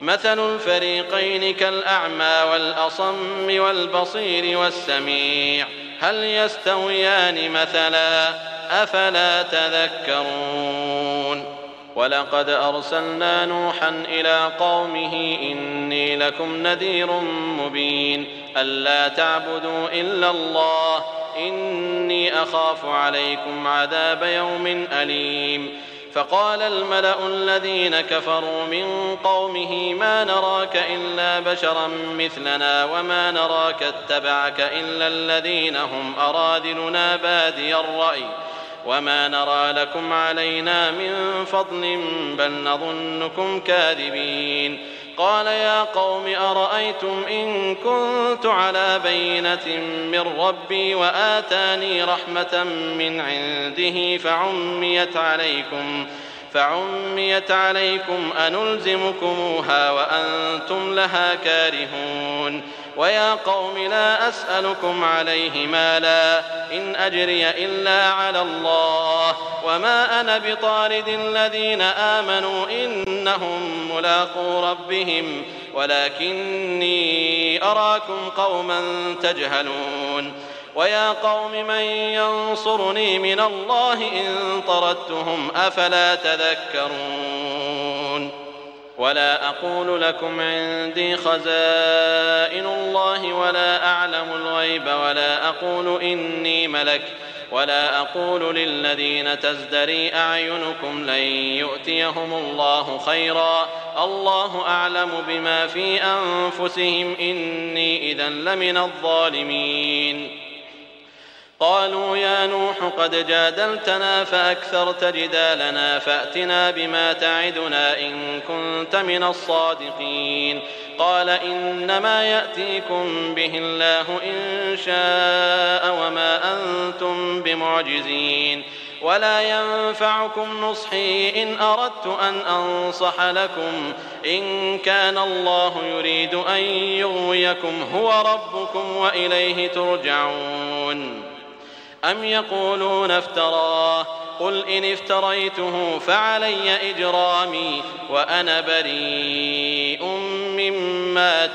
مثل الفريقين كالأعمى والأصم والبصير والسميع هل يستويان مثلا أفلا تذكرون ولقد أرسلنا نوحا إلى قومه إني لكم نذير مبين ألا تعبدوا إلا الله إني أخاف عليكم عذاب يوم أليم فقال الملأ الذين كفروا من قومه ما نراك إلا بشرا مثلنا وما نراك اتبعك إلا الذين هم أراذلنا بادي الرأي وما نرى لكم علينا من فضل بل نظنكم كاذبين قال يا قوم أرأيتم إن كنت على بينة من ربي وآتاني رحمة من عنده فعميت عليكم أنلزمكموها وأنتم لها كارهون ويا قوم لا أسألكم عليه مالا إن أجري إلا على الله وما أنا بطارد الذين آمنوا إنهم ملاقو ربهم ولكني أراكم قوما تجهلون ويا قوم من ينصرني من الله إن طردتهم أفلا تذكرون ولا أقول لكم عندي خزائن الله ولا أعلم الغيب ولا أقول إني ملك ولا أقول للذين تزدري أعينكم لن يؤتيهم الله خيرا الله أعلم بما في أنفسهم إني إذا لمن الظالمين قالوا يا نوح قد جادلتنا فأكثرت جدالنا فأتنا بما تعدنا إن كنت من الصادقين قال إنما يأتيكم به الله إن شاء وما أنتم بمعجزين ولا ينفعكم نصحي إن أردت أن أنصح لكم إن كان الله يريد أن يغويكم هو ربكم وإليه ترجعون أم يقولون افتراه قل إن افتريته فعلي إجرامي وأنا بريء مما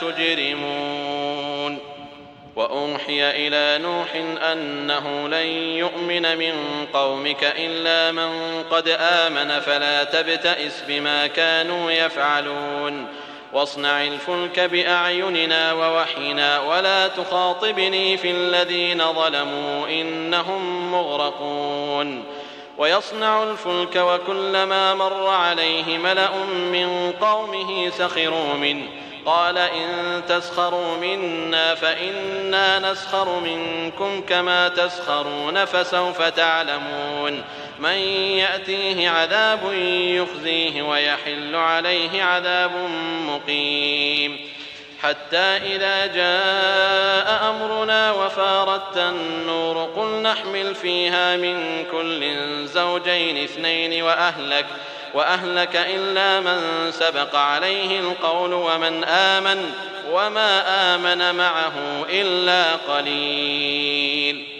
تجرمون وأوحي إلى نوح أنه لن يؤمن من قومك إلا من قد آمن فلا تبتئس بما كانوا يفعلون واصنع الفلك بأعيننا ووحينا ولا تخاطبني في الذين ظلموا إنهم مغرقون ويصنع الفلك وكلما مر عليه ملأ من قومه سخروا منه قال إن تسخروا منا فإنا نسخر منكم كما تسخرون فسوف تعلمون من يأتيه عذاب يخزيه ويحل عليه عذاب مقيم حتى إذا جاء أمرنا وفارت النور قل نحمل فيها من كل زوجين اثنين وأهلك إلا من سبق عليه القول ومن آمن وما آمن معه إلا قليل